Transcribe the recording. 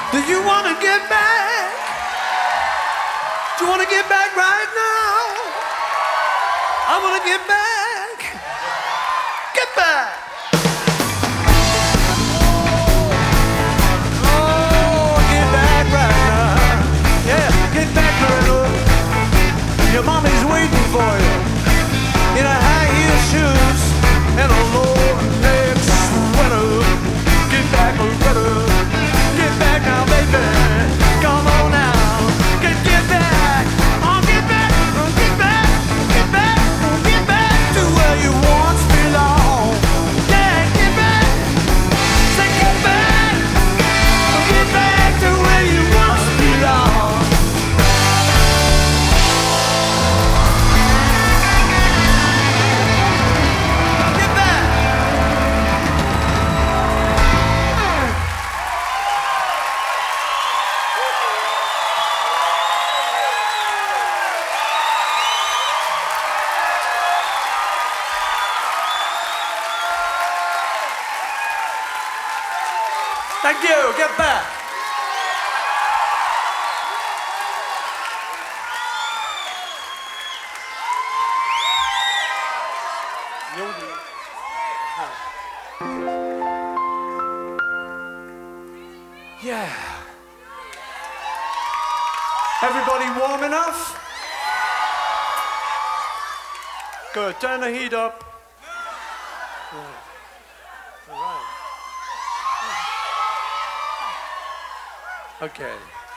Do you want to get back? Do you want to get back right now? I want to get back. Get back. Oh, get back right now. Yeah, get back, Loretta. Your mommy's waiting for you in a high-heel shoes and a low-neck sweater. Get back, Loretta. Get back now, baby. Come on now. Get back. Oh, get back. Oh, get back. Get back. Oh, get back to where you once belong. Yeah, get back. Say get back. Oh, get back to where you once belong. Get back. Thank you. Get back. Yeah. Everybody warm enough? Good. Turn the heat up. All right. Okay.